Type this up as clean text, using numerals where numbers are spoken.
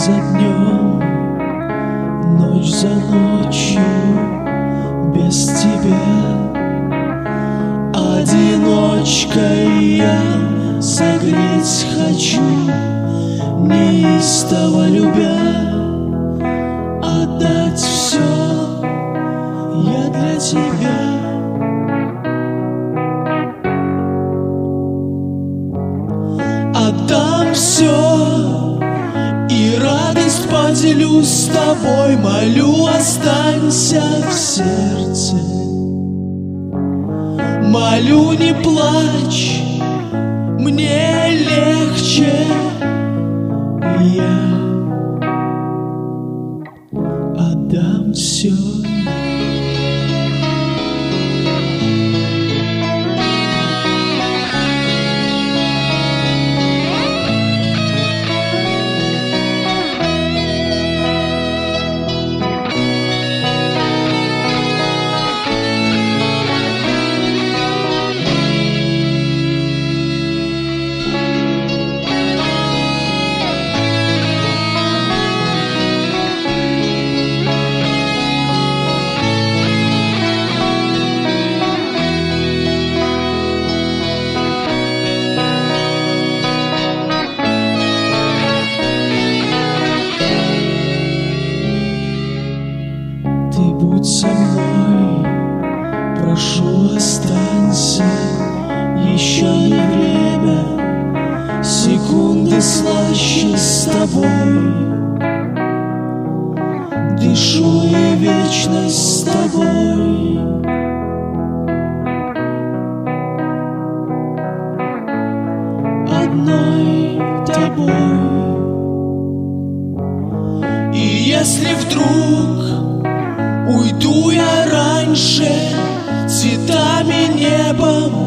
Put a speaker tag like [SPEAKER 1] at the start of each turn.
[SPEAKER 1] за днем, ночь за ночью без тебя. Одиночкой я согреть хочу, неистово любя, отдать все я для тебя. Отдам все и радость поделю с тобой, молю, останься в сердце. Молю, не плачь, мне легче, я отдам все. Будь со мной, прошу, останься, еще не время, секунды слаще с тобой. Дышу и вечность с тобой. Одной тобой. И если вдруг уйду я раньше, цветами, небом